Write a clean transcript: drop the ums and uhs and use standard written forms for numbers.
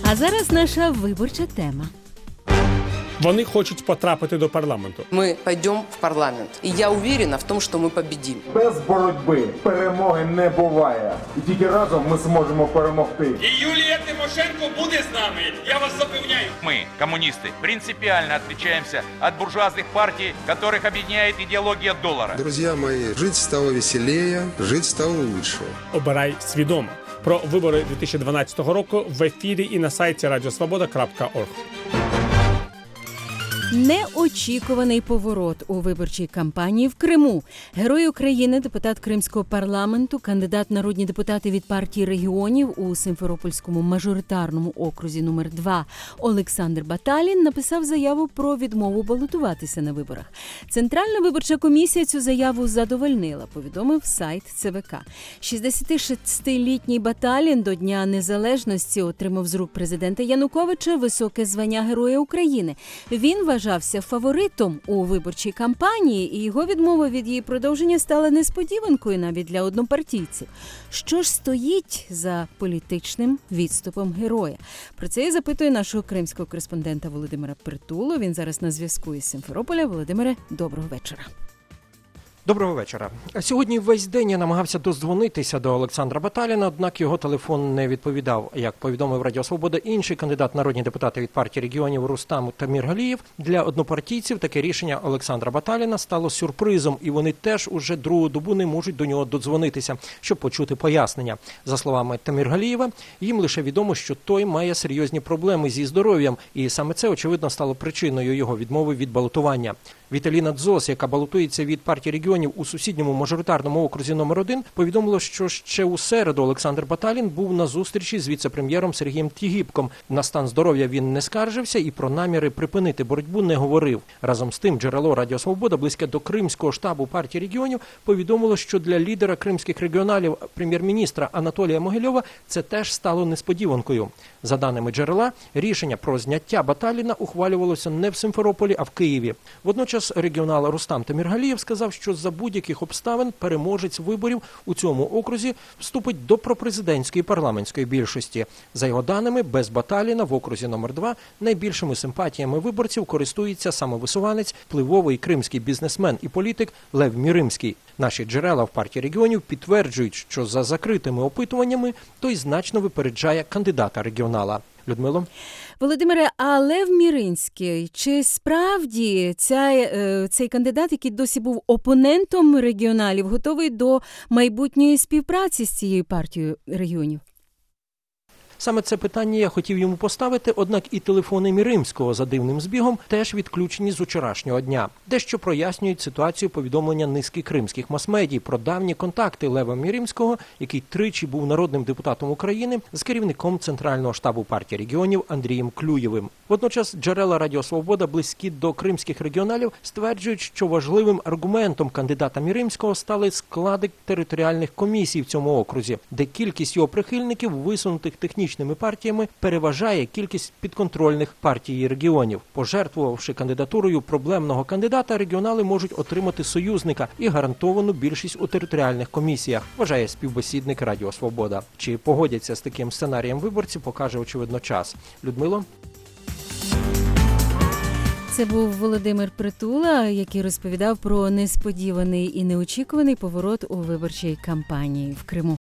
А зараз наша виборча тема. Вони хочуть потрапити до парламенту. Мы пойдем в парламент. И я уверена в том, что мы победим. Без боротьби перемоги не буває. І тільки разом ми зможемо перемогти. И Юлия Тимошенко будет с нами, я вас запевняю. Мы, коммунисты, принципиально отличаемся от буржуазных партий, которых объединяет идеология доллара. Друзья мои, жить стало веселее, жить стало лучше. Обирай свідомо. Про вибори 2012 року в ефірі і на сайті radiosvoboda.org. Неочікуваний поворот у виборчій кампанії в Криму. Герой України, депутат Кримського парламенту, кандидат в народні депутати від партії регіонів у Симферопольському мажоритарному окрузі номер 2 Олександр Баталін написав заяву про відмову балотуватися на виборах. Центральна виборча комісія цю заяву задовольнила, повідомив сайт ЦВК. 66-літній Баталін до Дня Незалежності отримав з рук президента Януковича високе звання Героя України. Він вважався фаворитом у виборчій кампанії, і його відмова від її продовження стала несподіванкою навіть для однопартійців. Що ж стоїть за політичним відступом героя? Про це я запитую нашого кримського кореспондента Володимира Притулу. Він зараз на зв'язку із Симферополя. Володимире, доброго вечора. Доброго вечора. Сьогодні весь день я намагався додзвонитися до Олександра Баталіна, однак його телефон не відповідав. Як повідомив Радіо Свобода, інший кандидат в народні депутати від партії регіонів Рустам Таміргалієв, для однопартійців таке рішення Олександра Баталіна стало сюрпризом, і вони теж уже другу добу не можуть до нього додзвонитися, щоб почути пояснення. За словами Таміргалієва, їм лише відомо, що той має серйозні проблеми зі здоров'ям, і саме це, очевидно, стало причиною його відмови від балотування. Віталіна Дзос, яка балотується від партії регіонів у сусідньому мажоритарному окрузі номер 1, повідомила, що ще у середу Олександр Баталін був на зустрічі з віце-прем'єром Сергієм Тігіпком. На стан здоров'я він не скаржився і про наміри припинити боротьбу не говорив. Разом з тим, джерело Радіо Свобода, близьке до Кримського штабу партії регіонів, повідомило, що для лідера кримських регіоналів, прем'єр-міністра Анатолія Могильова, це теж стало несподіванкою. За даними джерела, рішення про зняття Баталіна ухвалювалося не в Симферополі, а в Києві. Водночас регіонал Рустам Таміргалієв сказав, що за будь-яких обставин переможець виборів у цьому окрузі вступить до пропрезидентської парламентської більшості. За його даними, без Баталіна в окрузі номер 2 найбільшими симпатіями виборців користується самовисуванець, впливовий кримський бізнесмен і політик Лев Міримський. Наші джерела в партії регіонів підтверджують, що за закритими опитуваннями той значно випереджає кандидата регіонала. Людмило? Володимире, а Лев Міримський, чи справді цей кандидат, який досі був опонентом регіоналів, готовий до майбутньої співпраці з цією партією регіонів? Саме це питання я хотів йому поставити, однак і телефони Міримського за дивним збігом теж відключені з вчорашнього дня. Дещо прояснюють ситуацію повідомлення низки кримських мас-медій про давні контакти Лева Міримського, який тричі був народним депутатом України, з керівником Центрального штабу партії регіонів Андрієм Клюєвим. Водночас джерела Радіо Свобода, близькі до кримських регіоналів, стверджують, що важливим аргументом кандидата Міримського стали склади територіальних комісій в цьому окрузі, де кількість його прихильників, висунутих технічними партіями, переважає кількість підконтрольних партій регіонів. Пожертвувавши кандидатурою проблемного кандидата, регіонали можуть отримати союзника і гарантовану більшість у територіальних комісіях, вважає співбесідник Радіо Свобода. Чи погодяться з таким сценарієм виборці, покаже, очевидно, час. Людмило? Це був Володимир Притула, який розповідав про несподіваний і неочікуваний поворот у виборчій кампанії в Криму.